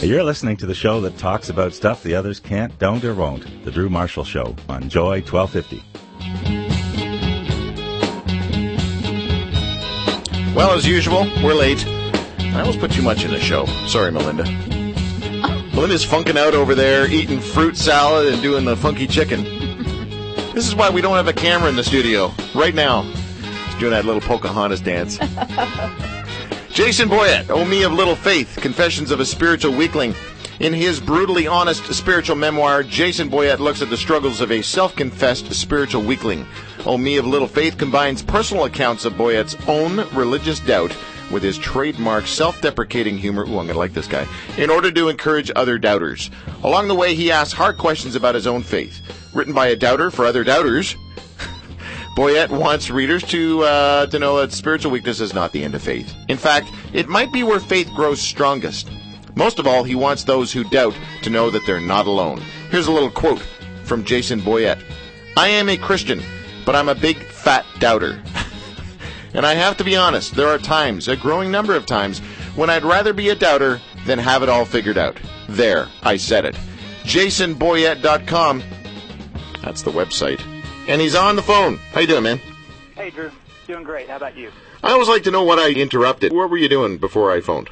You're listening to the show that talks about stuff the others can't, don't, or won't. The Drew Marshall Show on Joy 1250. Well, as usual, we're late. I always put too much in the show. Sorry, Melinda. Melinda's funking out over there, eating fruit salad and doing the funky chicken. This is why we don't have a camera in the studio. Right now, he's doing that little Pocahontas dance. Jason Boyett, O Me of Little Faith, Confessions of a Spiritual Weakling. In his brutally honest spiritual memoir, Jason Boyett looks at the struggles of a self-confessed spiritual weakling. O Me of Little Faith combines personal accounts of Boyett's own religious doubt with his trademark self-deprecating humor, ooh, I'm going to like this guy, in order to encourage other doubters. Along the way, he asks hard questions about his own faith. Written by a doubter for other doubters, Boyett wants readers to know that spiritual weakness is not the end of faith. In fact, it might be where faith grows strongest. Most of all, he wants those who doubt to know that they're not alone. Here's a little quote from Jason Boyett. I am a Christian, but I'm a big, fat doubter. And I have to be honest, there are times, a growing number of times, when I'd rather be a doubter than have it all figured out. There, I said it. JasonBoyett.com. That's the website. And he's on the phone. How you doing, man? Hey, Drew. Doing great. How about you? I always like to know what I interrupted. What were you doing before I phoned?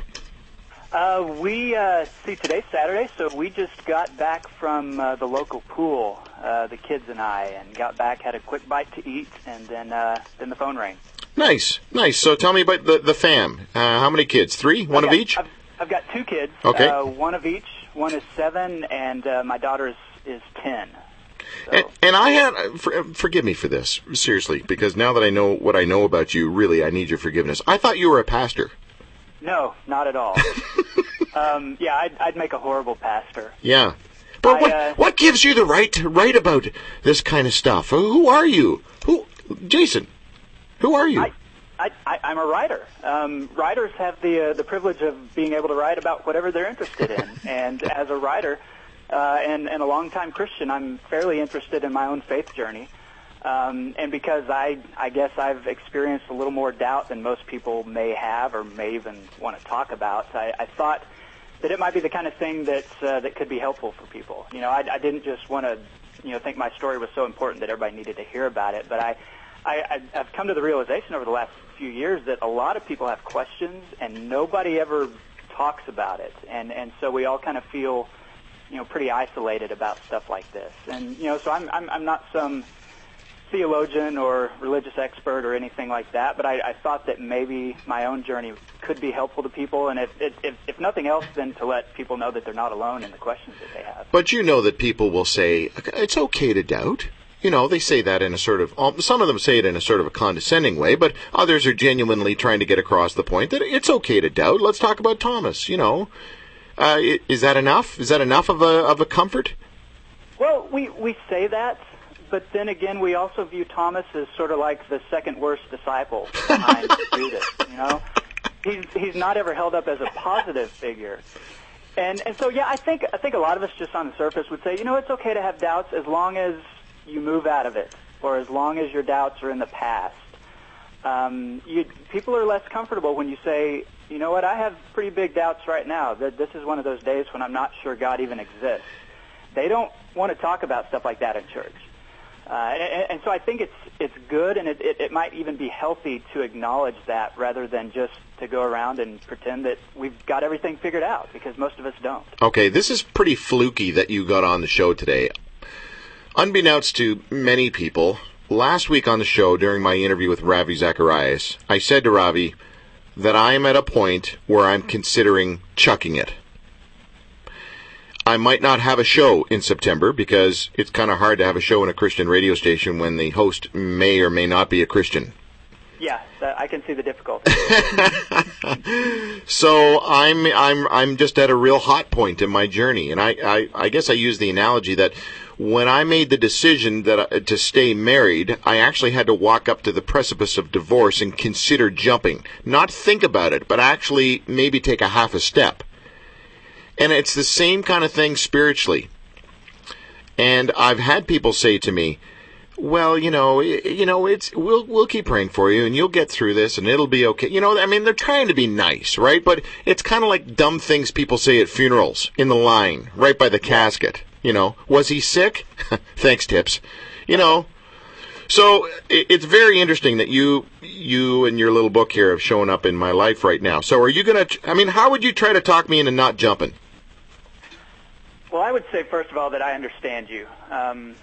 Today's Saturday, so we just got back from the local pool, the kids and I, and got back, had a quick bite to eat, and then the phone rang. Nice. So tell me about the fam. How many kids? 3? One of each? I've got 2 kids. Okay. One of each. One is 7, and my daughter is 10. So. And I had, forgive me for this, seriously, because now that I know what I know about you, really, I need your forgiveness. I thought you were a pastor. No, not at all. I'd make a horrible pastor. Yeah. But what gives you the right to write about this kind of stuff? Who are you? Jason, who are you? I'm a writer. Writers have the privilege of being able to write about whatever they're interested in. And as a writer and a longtime Christian, I'm fairly interested in my own faith journey. And because I guess I've experienced a little more doubt than most people may have or may even want to talk about, I thought that it might be the kind of thing that could be helpful for people. You know, I didn't just want to, think my story was so important that everybody needed to hear about it, but I've come to the realization over the last few years that a lot of people have questions and nobody ever talks about it. And so we all kind of feel, pretty isolated about stuff like this. And, so I'm not some theologian or religious expert or anything like that, but I thought that maybe my own journey could be helpful to people, and if nothing else, then to let people know that they're not alone in the questions that they have. But that people will say, it's okay to doubt. They say that in a sort of, some of them say it in a sort of a condescending way, but others are genuinely trying to get across the point that it's okay to doubt. Let's talk about Thomas, Is that enough? Is that enough of a comfort? Well, we say that. But then again, we also view Thomas as sort of like the second worst disciple behind Judas. He's not ever held up as a positive figure, and so I think a lot of us just on the surface would say, it's okay to have doubts as long as you move out of it, or as long as your doubts are in the past. People are less comfortable when you say, I have pretty big doubts right now. That this is one of those days when I'm not sure God even exists. They don't want to talk about stuff like that in church. And so I think it's good, and it might even be healthy to acknowledge that rather than just to go around and pretend that we've got everything figured out, because most of us don't. Okay, this is pretty fluky that you got on the show today. Unbeknownst to many people, last week on the show during my interview with Ravi Zacharias, I said to Ravi that I am at a point where I'm considering chucking it. I might not have a show in September because it's kind of hard to have a show in a Christian radio station when the host may or may not be a Christian. Yeah, I can see the difficulty. So I'm just at a real hot point in my journey, and I guess I use the analogy that when I made the decision to stay married, I actually had to walk up to the precipice of divorce and consider jumping, not think about it, but actually maybe take a half a step. And it's the same kind of thing spiritually. And I've had people say to me, well, we'll keep praying for you, and you'll get through this, and it'll be okay. I mean, they're trying to be nice, right? But it's kind of like dumb things people say at funerals in the line, right by the casket. Was he sick? Thanks, tips. So it's very interesting that you and your little book here have shown up in my life right now. So are you going to, how would you try to talk me into not jumping? Well, I would say, first of all, that I understand you. I'm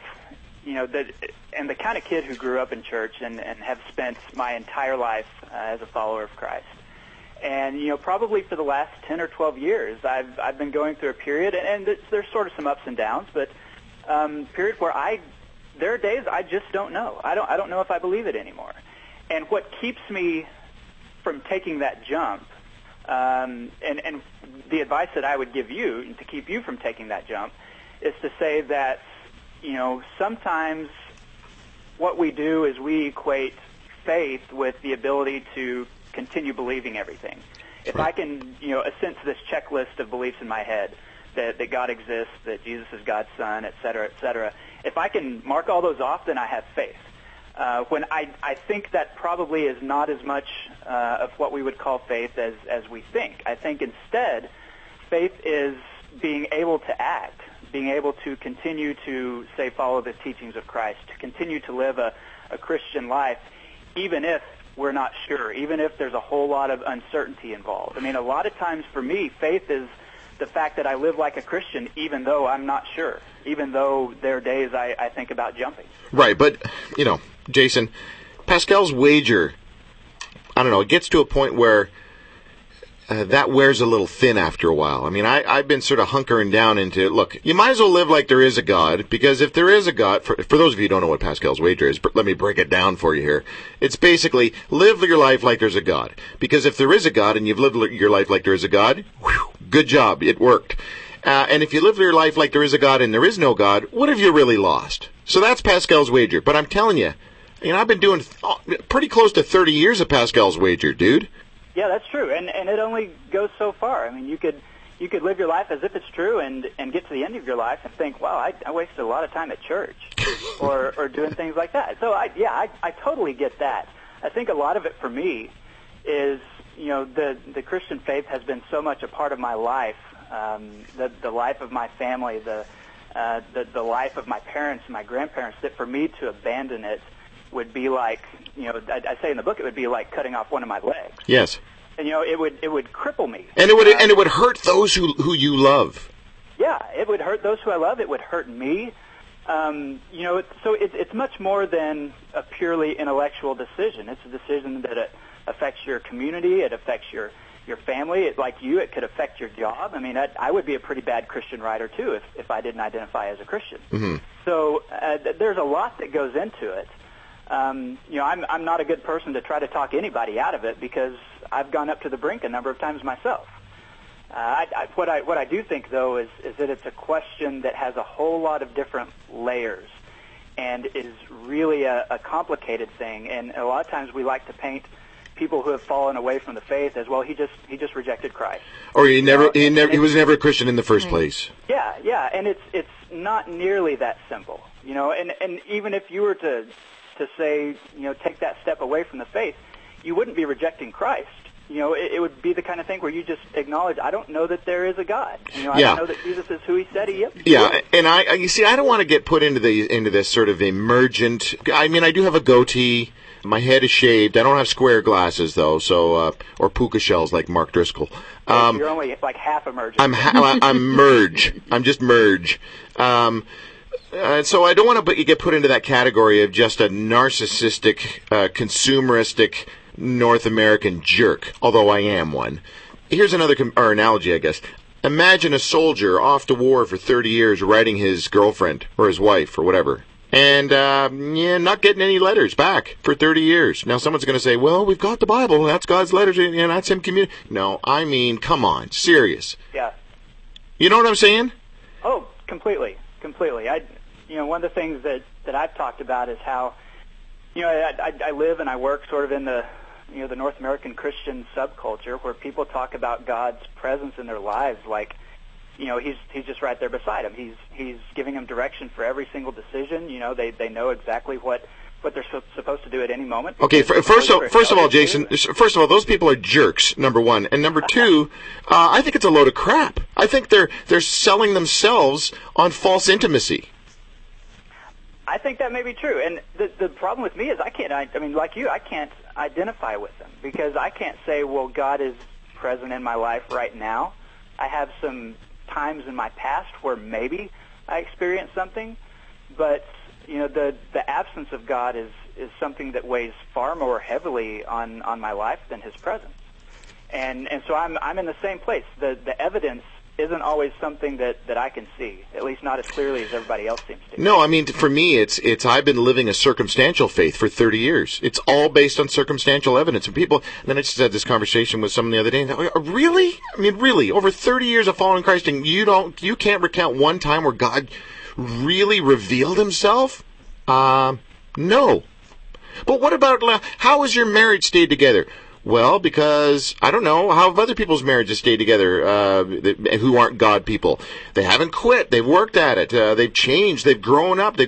the kind of kid who grew up in church and have spent my entire life as a follower of Christ. And, probably for the last 10 or 12 years, I've been going through a period, and there's sort of some ups and downs, but period where there are days I just don't know. I don't know if I believe it anymore. And what keeps me from taking that jump, and the advice that I would give you to keep you from taking that jump, is to say that, sometimes what we do is we equate faith with the ability to continue believing everything. If I can, assense this checklist of beliefs in my head, that God exists, that Jesus is God's Son, et cetera, if I can mark all those off, then I have faith. When I think that probably is not as much of what we would call faith as we think. I think instead, faith is being able to act, being able to continue to, say, follow the teachings of Christ, to continue to live a Christian life, even if we're not sure, even if there's a whole lot of uncertainty involved. I mean, a lot of times for me, faith is the fact that I live like a Christian even though I'm not sure, even though there are days I think about jumping. Right, but, Jason, Pascal's wager, I don't know, it gets to a point where that wears a little thin after a while. I mean, I've been sort of hunkering down into, look, you might as well live like there is a God, because if there is a God, for those of you who don't know what Pascal's wager is, let me break it down for you here. It's basically, live your life like there's a God. Because if there is a God and you've lived your life like there is a God, good job, it worked. And if you live your life like there is a God and there is no God, what have you really lost? So that's Pascal's wager. But I'm telling you, I've been doing pretty close to 30 years of Pascal's wager, dude. Yeah, that's true, and it only goes so far. I mean, you could live your life as if it's true, and get to the end of your life and think, wow, I wasted a lot of time at church, or doing things like that. So I totally get that. I think a lot of it for me is, the Christian faith has been so much a part of my life, the life of my family, the life of my parents and my grandparents, that for me to abandon it would be like, I say in the book, it would be like cutting off one of my legs. Yes. And it would cripple me. And it would hurt those who you love. Yeah, it would hurt those who I love. It would hurt me. So it's much more than a purely intellectual decision. It's a decision that it affects your community. It affects your family. It could affect your job. I mean, I would be a pretty bad Christian writer too if I didn't identify as a Christian. Mm-hmm. So there's a lot that goes into it. I'm not a good person to try to talk anybody out of it, because I've gone up to the brink a number of times myself. What I do think, though, is that it's a question that has a whole lot of different layers and is really a complicated thing. And a lot of times we like to paint people who have fallen away from the faith as, well, he just rejected Christ, or he was never a Christian in the first place. Yeah, and it's not nearly that simple, And even if you were to say, take that step away from the faith, you wouldn't be rejecting Christ. It would be the kind of thing where you just acknowledge, I don't know that there is a God. I don't know that Jesus is who he said he is. Yeah, and I don't want to get put into this sort of emergent. I mean, I do have a goatee. My head is shaved. I don't have square glasses though, so or puka shells like Mark Driscoll. You're only like half emergent. I'm merge. I'm just merge. So I don't want to get put into that category of just a narcissistic, consumeristic North American jerk, although I am one. Here's another analogy, I guess. Imagine a soldier off to war for 30 years writing his girlfriend or his wife or whatever, and not getting any letters back for 30 years. Now someone's going to say, well, we've got the Bible, that's God's letters, and that's him communicating. No, I mean, come on, serious. Yeah. You know what I'm saying? Oh, completely. One of the things that I've talked about is how, I live and I work sort of in the North American Christian subculture, where people talk about God's presence in their lives like he's just right there beside him. He's giving him direction for every single decision. They know exactly what they're supposed to do at any moment. Okay, first of all, Jason, first of all, those people are jerks, number one. And number two, I think it's a load of crap. I think they're selling themselves on false intimacy. I think that may be true. And the problem with me is I can't identify with them because I can't say, well, God is present in my life right now. I have some times in my past where maybe I experienced something, but the absence of God is something that weighs far more heavily on my life than His presence. And so I'm in the same place. The evidence isn't always something that I can see, at least not as clearly as everybody else seems to. No, I mean, for me, it's I've been living a circumstantial faith for 30 years. It's all based on circumstantial evidence. And people, and I just had this conversation with someone the other day, and thought, really? I mean, really? Over 30 years of following Christ, and you can't recount one time where God really revealed Himself? No. But what about, how has your marriage stayed together? Well, because, I don't know, how have other people's marriages stayed together who aren't God people? They haven't quit. They've worked at it. They've changed. They've grown up.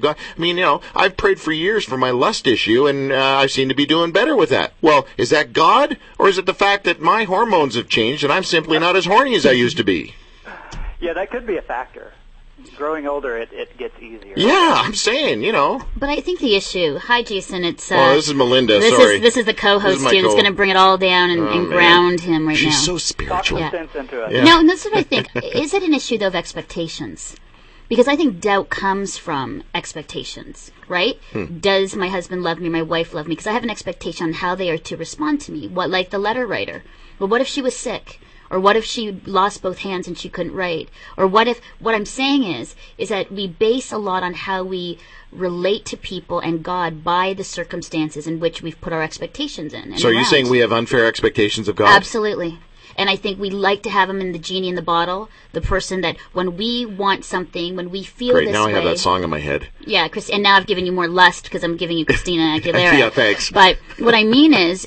I've prayed for years for my lust issue, and I seem to be doing better with that. Well, is that God, or is it the fact that my hormones have changed and I'm simply not as horny as I used to be? Yeah, that could be a factor. Growing older, it gets easier. Yeah, I'm saying, But I think the issue... Hi, Jason. It's this is Melinda, sorry. This is the co-host here that's going to bring it all down and ground him right now. She's so spiritual. Talk sense into it. Yeah. No, and that's what I think. Is it an issue, though, of expectations? Because I think doubt comes from expectations, right? Does my husband love me, my wife love me? Because I have an expectation on how they are to respond to me. Like the letter writer. Well, what if she was sick? Or what if she lost both hands and she couldn't write? Or what I'm saying is that we base a lot on how we relate to people and God by the circumstances in which we've put our expectations in. So are you saying we have unfair expectations of God? Absolutely. And I think we like to have him in the genie in the bottle, the person that when we want something, when we feel Great, this now way. I have that song in my head. Yeah, and now I've given you more lust because I'm giving you Christina Aguilera. Yeah, thanks. But what I mean is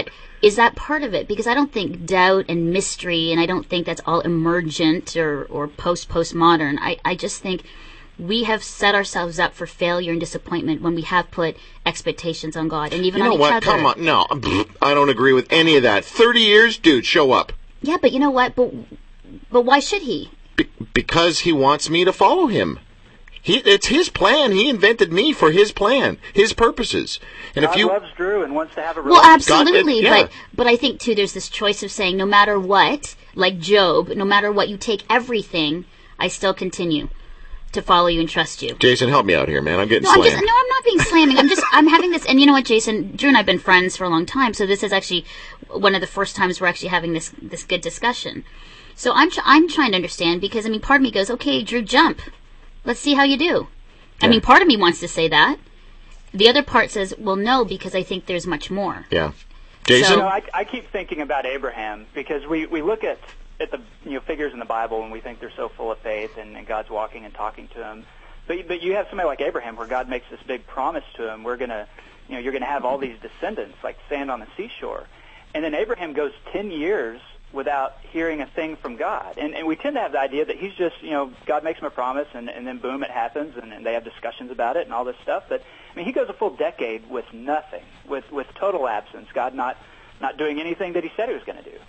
that part of it? Because I don't think doubt and mystery, and I don't think that's all emergent or postmodern. I just think we have set ourselves up for failure and disappointment when we have put expectations on God and even on each other. You know what? Come on. No, I don't agree with any of that. 30 years? Dude, show up. Yeah, but you know what? But why should He? Because He wants me to follow Him. It's His plan. He invented me for His plan, His purposes. And God loves Drew and wants to have a relationship. Well, absolutely. Yeah. But I think, too, there's this choice of saying, no matter what, like Job, no matter what, you take everything, I still continue to follow you and trust you. Jason, help me out here, man. I'm getting slammed. I'm not being slamming. I'm having this, and you know what, Jason? Drew and I have been friends for a long time, so this is actually one of the first times we're actually having this good discussion. So I'm trying to understand, because, part of me goes, okay, Drew, jump. Let's see how you do. Yeah. Part of me wants to say that. The other part says, well, no, because I think there's much more. Yeah. Jason? So, I keep thinking about Abraham, because we look at the figures in the Bible and we think they're so full of faith and God's walking and talking to him. But you have somebody like Abraham where God makes this big promise to him. You're going to have all these descendants like sand on the seashore. And then Abraham goes 10 years without hearing a thing from God. And we tend to have the idea that he's just, God makes him a promise and then boom, it happens, and they have discussions about it and all this stuff. But, he goes a full decade with nothing, with total absence, God not doing anything that he said he was going to do.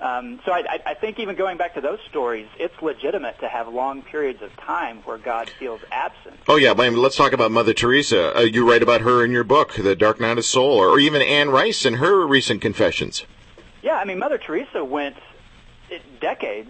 So I think even going back to those stories, it's legitimate to have long periods of time where God feels absent. Oh, yeah. Let's talk about Mother Teresa. You write about her in your book, The Dark Night of Soul, or even Anne Rice in her recent confessions. Yeah, Mother Teresa went decades,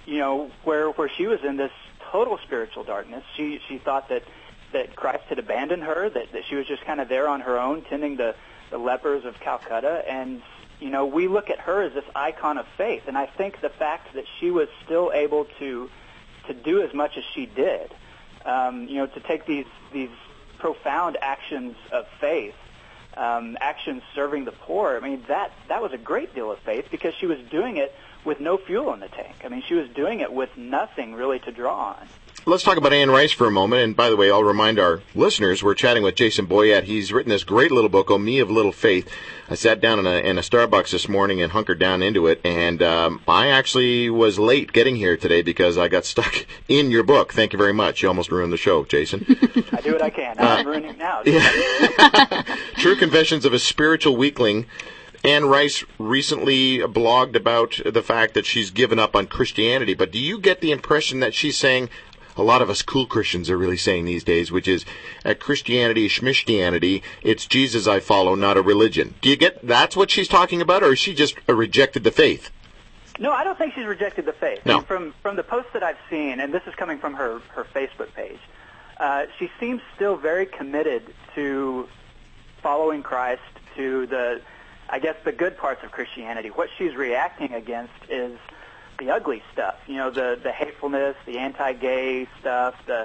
where she was in this total spiritual darkness. She thought that Christ had abandoned her, that she was just kind of there on her own, tending the lepers of Calcutta. And, we look at her as this icon of faith. And I think the fact that she was still able to do as much as she did, to take these profound actions of faith, actions serving the poor. I mean, that was a great deal of faith because she was doing it with no fuel in the tank. I mean, she was doing it with nothing really to draw on. Let's talk about Anne Rice for a moment. And by the way, I'll remind our listeners, we're chatting with Jason Boyett. He's written this great little book, O Me of Little Faith. I sat down in a Starbucks this morning and hunkered down into it. And I actually was late getting here today because I got stuck in your book. Thank you very much. You almost ruined the show, Jason. I do what I can. I'm ruining it now. Yeah. True Confessions of a Spiritual Weakling. Anne Rice recently blogged about the fact that she's given up on Christianity. But do you get the impression that she's saying, a lot of us cool Christians are really saying these days, which is Christianity, schmistianity, it's Jesus I follow, not a religion. Do you get that's what she's talking about, or is she just rejected the faith? No, I don't think she's rejected the faith. No. I mean, from the posts that I've seen, and this is coming from her Facebook page, she seems still very committed to following Christ, to the good parts of Christianity. What she's reacting against is the ugly stuff, the hatefulness, the anti-gay stuff, the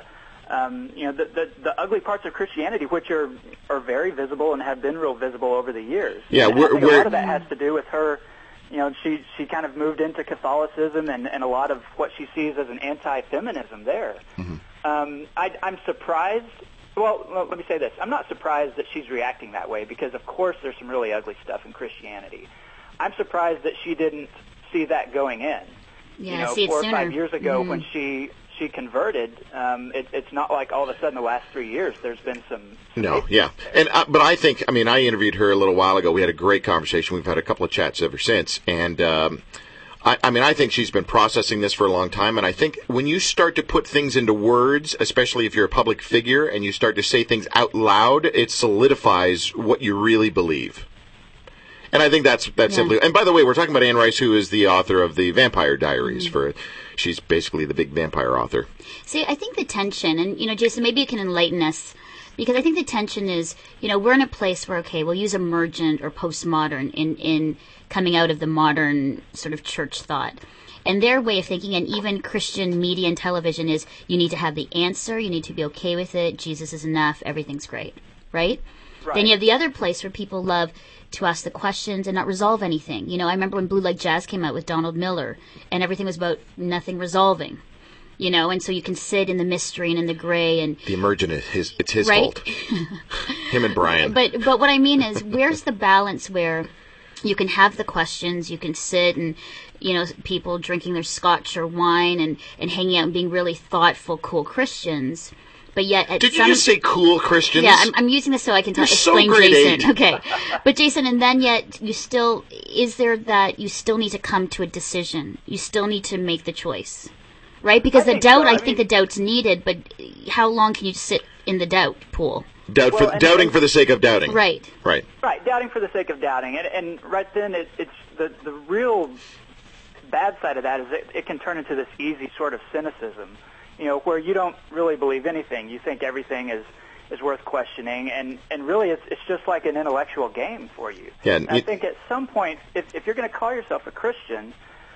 ugly parts of Christianity, which are very visible and have been real visible over the years. Yeah, I think a lot of that has to do with her. She kind of moved into Catholicism and a lot of what she sees as an anti-feminism there. Mm-hmm. I'm surprised. Well, let me say this. I'm not surprised that she's reacting that way because, of course, there's some really ugly stuff in Christianity. I'm surprised that she didn't see that going in. Yeah, see it 4 or sooner. 5 years ago when she converted, it's not like all of a sudden the last 3 years there's been some... No, yeah. And but I think, I interviewed her a little while ago. We had a great conversation. We've had a couple of chats ever since. And I think she's been processing this for a long time. And I think when you start to put things into words, especially if you're a public figure and you start to say things out loud, it solidifies what you really believe. And I think that's simply... And by the way, we're talking about Anne Rice, who is the author of the Vampire Diaries. She's basically the big vampire author. See, I think the tension, and, Jason, maybe you can enlighten us, because I think the tension is, we're in a place where, okay, we'll use emergent or postmodern in coming out of the modern sort of church thought. And their way of thinking, and even Christian media and television, is you need to have the answer, you need to be okay with it, Jesus is enough, everything's great, right? Then you have the other place where people love to ask the questions and not resolve anything. I remember when Blue Like Jazz came out with Donald Miller, and everything was about nothing resolving. And so you can sit in the mystery and in the gray and... The emergent, it's his fault. Him and Brian. But what I mean is, where's the balance where you can have the questions, you can sit and, people drinking their scotch or wine and hanging out and being really thoughtful, cool Christians... But yet, did you just say cool Christians? Yeah, I'm using this so I can explain so Jason. Okay, but Jason, and then yet you still need to come to a decision. You still need to make the choice, right? Because I think the doubt's needed. But how long can you sit in the doubt pool? Doubting for the sake of doubting. Right. Doubting for the sake of doubting, and right then it's the real bad side of that is it can turn into this easy sort of cynicism. Where you don't really believe anything. You think everything is worth questioning, and really it's just like an intellectual game for you. Yeah, and I think at some point, if you're going to call yourself a Christian,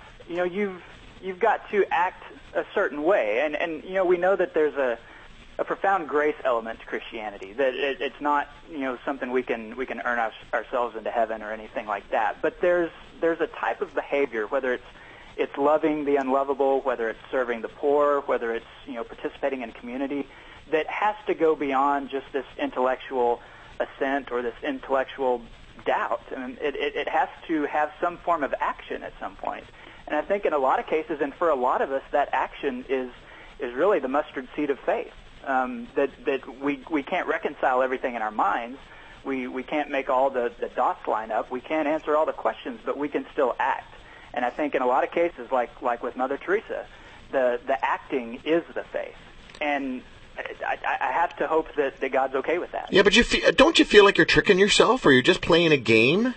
you've got to act a certain way, and we know that there's a profound grace element to Christianity, that it's not something we can earn ourselves into heaven or anything like that. But there's a type of behavior, whether it's loving the unlovable, whether it's serving the poor, whether it's participating in community, that has to go beyond just this intellectual assent or this intellectual doubt. I mean, it has to have some form of action at some point. And I think in a lot of cases, and for a lot of us, that action is really the mustard seed of faith. That we can't reconcile everything in our minds. We can't make all the dots line up. We can't answer all the questions, but we can still act. And I think in a lot of cases, like with Mother Teresa, the acting is the faith. And I have to hope that God's okay with that. Yeah, but don't you feel like you're tricking yourself, or you're just playing a game?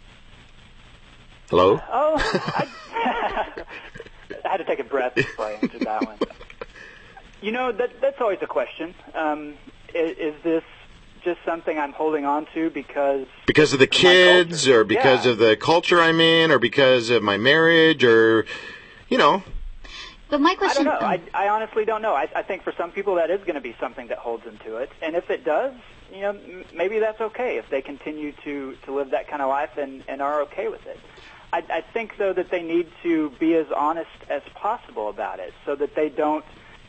Hello? Oh, I had to take a breath before I answered that one. That's always a question. Is this just something I'm holding on to because of the kids, or because of the culture I'm in, or because of my marriage, or But my question, I don't know. I honestly don't know. I think for some people that is going to be something that holds them to it, and if it does, maybe that's okay if they continue to live that kind of life and are okay with it. I think, though, that they need to be as honest as possible about it so that they don't,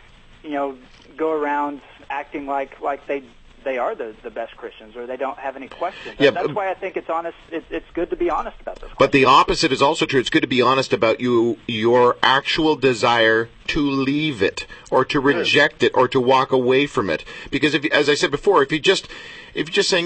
go around acting like they are the best Christians, or they don't have any questions. Yeah, that's why I think it's honest. It's good to be honest about this. But the opposite is also true. It's good to be honest about your actual desire to leave it, or to reject it, or to walk away from it. Because as I said before, if you're just saying,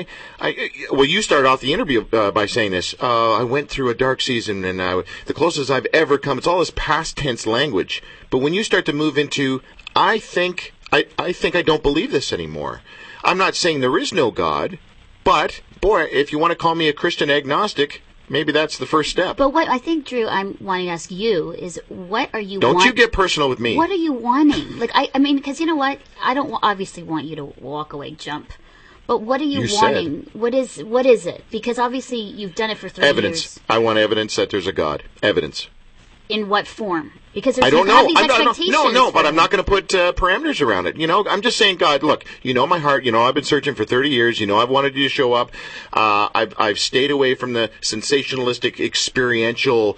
you started off the interview by saying this. I went through a dark season, and the closest I've ever come. It's all this past tense language. But when you start to move into, I think I don't believe this anymore. I'm not saying there is no God, but, boy, if you want to call me a Christian agnostic, maybe that's the first step. But what I think, Drew, I'm wanting to ask you is, what are you Don't you get personal with me. What are you wanting? I mean, because you know what? I don't obviously want you to walk away, jump. But what are you wanting? What is it? Because obviously you've done it for 3 Evidence. years. I want evidence that there's a God. Evidence. In what form? Because there's I don't know. have these expectations. No, but I'm not going to put parameters around it. I'm just saying, God, look, my heart. I've been searching for 30 years. I've wanted you to show up. I've stayed away from the sensationalistic, experiential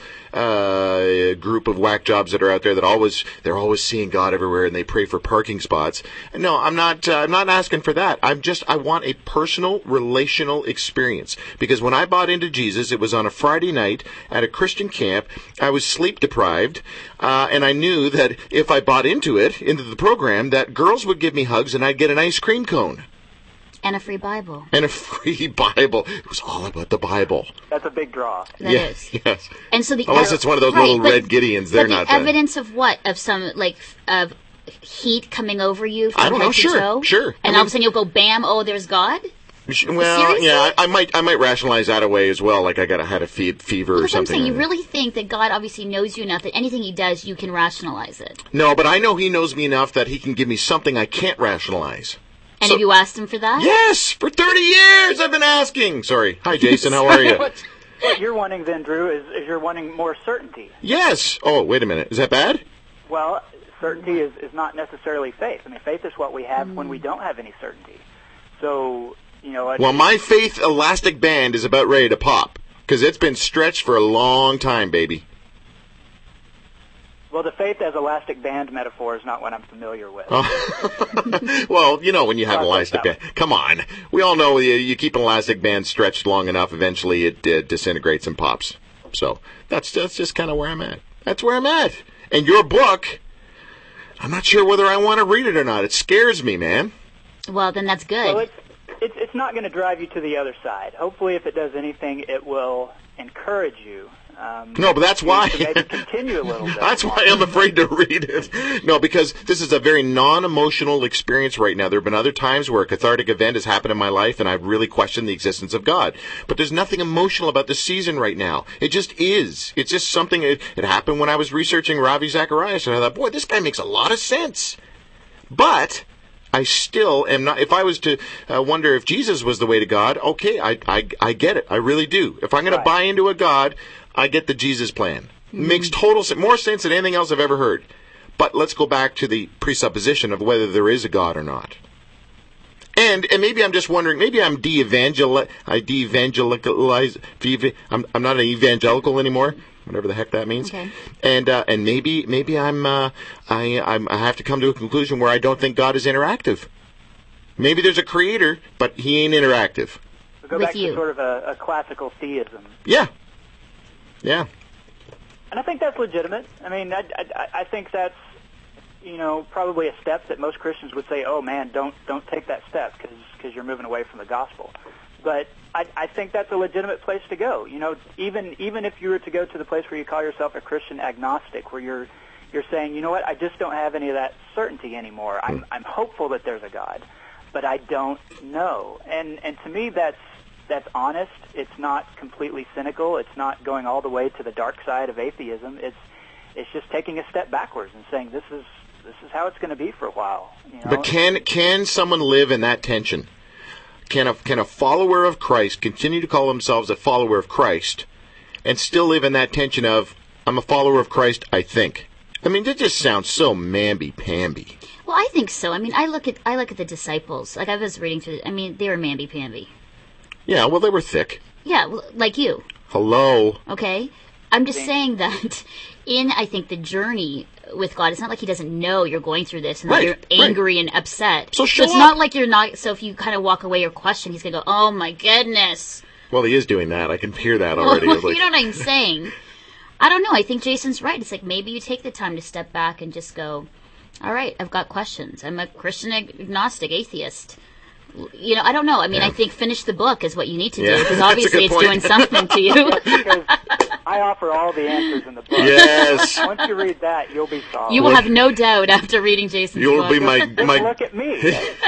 group of whack jobs that are out there that they're always seeing God everywhere and they pray for parking spots. No, I'm not asking for that. I want a personal, relational experience. Because when I bought into Jesus, it was on a Friday night at a Christian camp. I was sleep deprived. And I knew that if I bought into the program, that girls would give me hugs and I'd get an ice cream cone. And a free Bible. And a free Bible. It was all about the Bible. That's a big draw. That is. Yes. And so unless it's one of those little red Gideons, they're not the evidence of what? Of some, of heat coming over you from I don't know. head to toe? Sure. And all of a sudden you'll go, bam, oh, there's God? Well, Seriously? yeah, I might rationalize that away as well, like I had a fever or something. I'm saying, you really think that God obviously knows you enough that anything he does, you can rationalize it. No, but I know he knows me enough that he can give me something I can't rationalize. And have you asked him for that? Yes! For 30 years I've been asking! Sorry. Hi, Jason. How are you? What you're wanting then, Drew, is you're wanting more certainty. Yes! Oh, wait a minute. Is that bad? Well, certainty is not necessarily faith. I mean, faith is what we have when we don't have any certainty. So, well, my faith elastic band is about ready to pop, because it's been stretched for a long time, baby. Well, the faith as elastic band metaphor is not what I'm familiar with. Well, when you have an elastic band. Come on. We all know you keep an elastic band stretched long enough, eventually it disintegrates and pops. So that's just kind of where I'm at. That's where I'm at. And your book, I'm not sure whether I want to read it or not. It scares me, man. Well, then that's good. Well, it's not going to drive you to the other side. Hopefully, if it does anything, it will encourage you. No, but that's why. To maybe continue a little bit. That's why I'm afraid to read it. No, because this is a very non-emotional experience right now. There have been other times where a cathartic event has happened in my life, and I've really questioned the existence of God. But there's nothing emotional about this season right now. It just is. It's just something. It happened when I was researching Ravi Zacharias, and I thought, boy, this guy makes a lot of sense. But I still am not. If I was to wonder if Jesus was the way to God, okay, I get it. I really do. If I'm going to buy into a God, I get the Jesus plan. Mm-hmm. Makes more sense than anything else I've ever heard. But let's go back to the presupposition of whether there is a God or not. And maybe I'm just wondering, maybe I'm de-evangelized. I'm not an evangelical anymore, whatever the heck that means. Okay. And maybe I have to come to a conclusion where I don't think God is interactive. Maybe there's a creator, but he ain't interactive. So go back to sort of a classical theism. Yeah. Yeah. And I think that's legitimate. I mean, I think that's, probably a step that most Christians would say, oh, man, don't take that step because you're moving away from the gospel. But I think that's a legitimate place to go. Even if you were to go to the place where you call yourself a Christian agnostic, where you're saying, you know what, I just don't have any of that certainty anymore. I'm hopeful that there's a God, but I don't know. And to me, that's honest. It's not completely cynical. It's not going all the way to the dark side of atheism. It's just taking a step backwards and saying this is how it's going to be for a while. But can someone live in that tension? Can a follower of Christ continue to call themselves a follower of Christ and still live in that tension of, I'm a follower of Christ, I think? I mean, that just sounds so mamby-pamby. Well, I think so. I mean, I look at the disciples. Like I was reading through. I mean, they were mamby-pamby. Yeah, well, they were thick. Yeah, like you. Hello. Okay, I'm just saying that I think the journey with God, it's not like He doesn't know you're going through this and that you're angry and upset. So it's not like you're not. So if you kind of walk away or question, He's gonna go, "Oh my goodness." Well, He is doing that. I can hear that already. Well, you know what I'm saying? I don't know. I think Jason's right. It's like maybe you take the time to step back and just go, all right, I've got questions. I'm a Christian agnostic, atheist. You know, I don't know. I mean, I think finish the book is what you need to do, because obviously it's doing something to you. Because I offer all the answers in the book. Yes. Once you read that, you'll be solid. You will have no doubt after reading Jason's book. You'll be my... Look at me.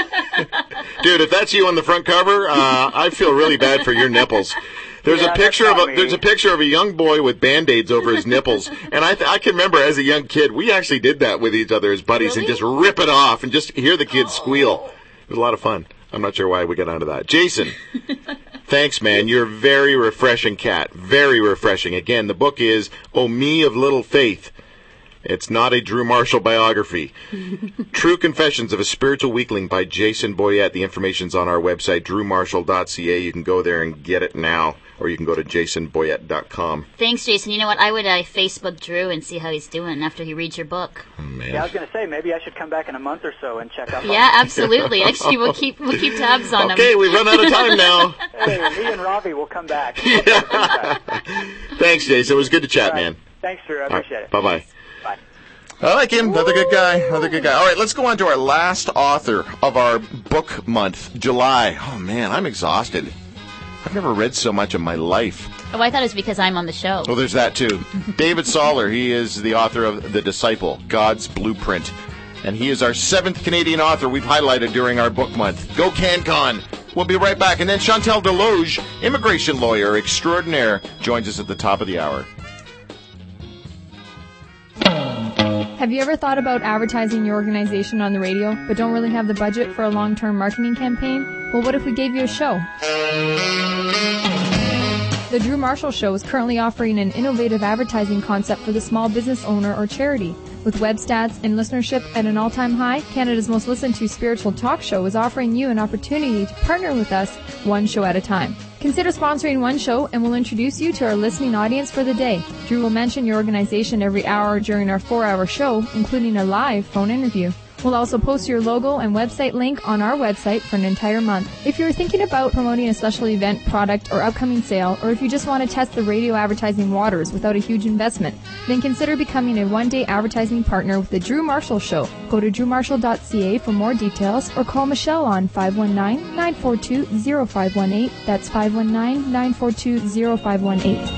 Dude, if that's you on the front cover, I feel really bad for your nipples. There's a picture of a young boy with Band-Aids over his nipples, and I can remember as a young kid, we actually did that with each other as buddies, and just rip it off and just hear the kids squeal. It was a lot of fun. I'm not sure why we got onto that. Jason, thanks, man. You're a very refreshing cat. Very refreshing. Again, the book is Oh Me of Little Faith. It's not a Drew Marshall biography. True Confessions of a Spiritual Weakling by Jason Boyett. The information's on our website, drewmarshall.ca. You can go there and get it now, or you can go to jasonboyett.com. Thanks, Jason. You know what? I would Facebook Drew and see how he's doing after he reads your book. Oh, man. Yeah, I was going to say, maybe I should come back in a month or so and check up on Yeah, absolutely. Actually, we'll keep tabs on him. Okay, we've run out of time now. Hey, me and Robbie will come back. Thanks, Jason. It was good to chat, man. Thanks, Drew. I appreciate it. Bye-bye. Bye. I like him. Another good guy. All right, let's go on to our last author of our book month, July. Oh, man, I'm exhausted. I've never read so much in my life. Oh, I thought it was because I'm on the show. Well, there's that, too. David Soller, he is the author of The Disciple, God's Blueprint. And he is our 7th Canadian author we've highlighted during our book month. Go CanCon. We'll be right back. And then Chantal Deloge, immigration lawyer extraordinaire, joins us at the top of the hour. Have you ever thought about advertising your organization on the radio, but don't really have the budget for a long-term marketing campaign? Well, what if we gave you a show? The Drew Marshall Show is currently offering an innovative advertising concept for the small business owner or charity. With web stats and listenership at an all-time high, Canada's most listened to spiritual talk show is offering you an opportunity to partner with us one show at a time. Consider sponsoring one show and we'll introduce you to our listening audience for the day. Drew will mention your organization every hour during our 4-hour show, including a live phone interview. We'll also post your logo and website link on our website for an entire month. If you're thinking about promoting a special event, product, or upcoming sale, or if you just want to test the radio advertising waters without a huge investment, then consider becoming a one-day advertising partner with The Drew Marshall Show. Go to drewmarshall.ca for more details or call Michelle on 519-942-0518. That's 519-942-0518.